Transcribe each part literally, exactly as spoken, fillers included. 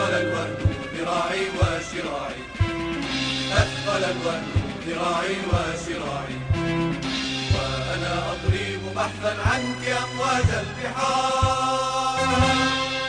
أثقل الوهن ذراعي وشراعي، أثقل الوهن ذراعي وشراعي، وأنا أضرب بحثا عنك أمواج البحار.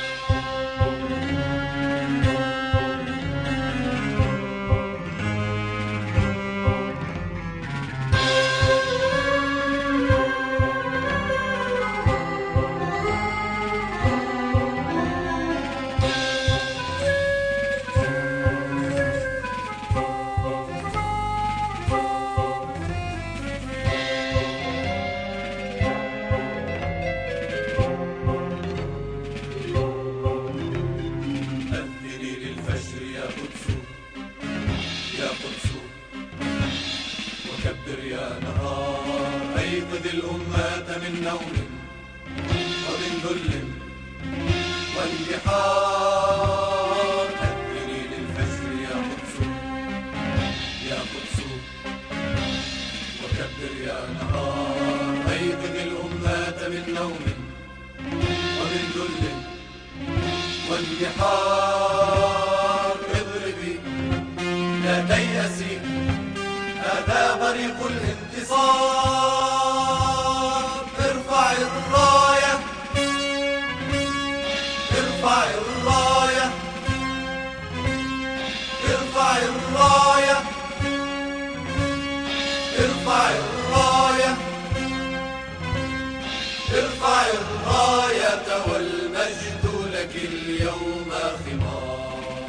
كبر يا نهار، أيقظ الأمة من نوم ومن ذل واندحار. أذني للفجر يا قدس يا قدس، وكبر يا نهار، أيقظ الأمة من نوم ومن ذل واندحار. اضربي لا تيأسي، هذا بريق الانتصار. ارفع الراية، ارفع الراية، ارفع الراية، ارفع الراية، ارفع الراية، والمجد لك اليوم خمار.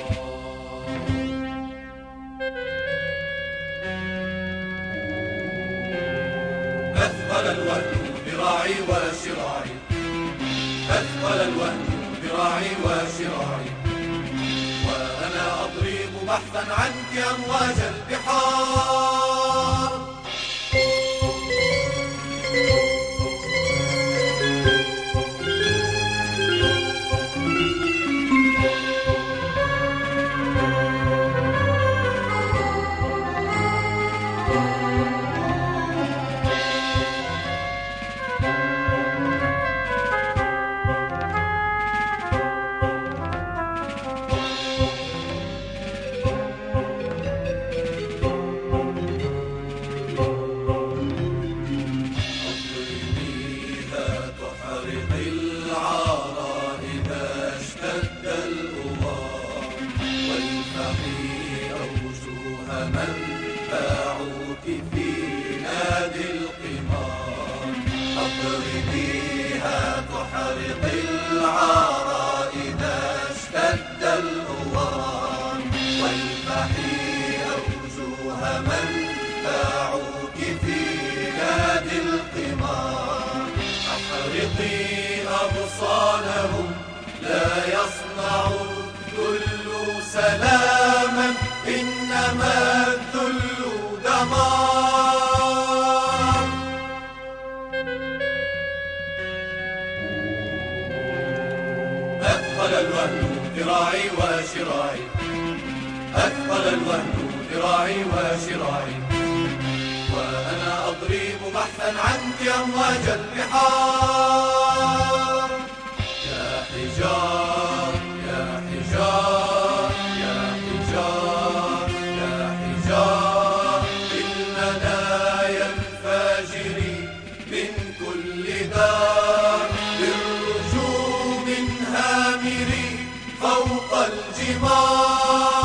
أثقل الوهن ذراعي وشراعي، أثقل الوهن ذراعي وشراعي، وأنا أضرب بحثا عنك أمواج البحار. من باعوك في نادي القمار، أضربيها تحرق العار إذا اشتد الأوار، والفحي أوجه من باعوك في نادي القمار. أحرقي أغصانهم، لا يصنع الذل سلاما، إنما الذل دمار. أثقل الوهن ذراعي وشراعي، أثقل الوهن ذراعي وشراعي، وأنا أضرب بحثا عنك أمواج البحار. يا حجار يا حجار يا حجار يا حجار، بالمنايا الفاجر من كل دار، بالرجوم هامر فوق الجمار.